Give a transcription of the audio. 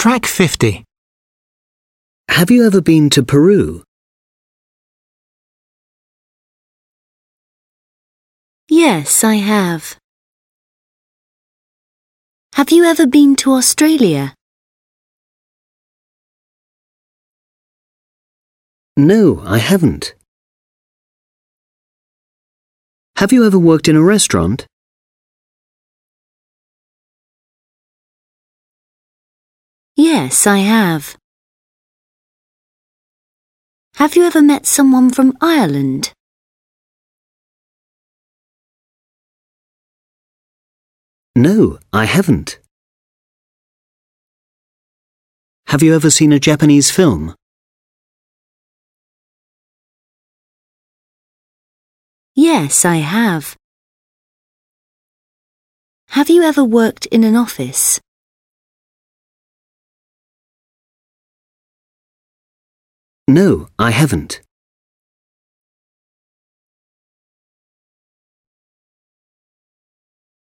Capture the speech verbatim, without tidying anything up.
Track fifty. Have you ever been to Peru? Yes, I have. Have you ever been to Australia? No, I haven't. Have you ever worked in a restaurant? Yes, I have. Have you ever met someone from Ireland? No, I haven't. Have you ever seen a Japanese film? Yes, I have. Have you ever worked in an office? No, I haven't.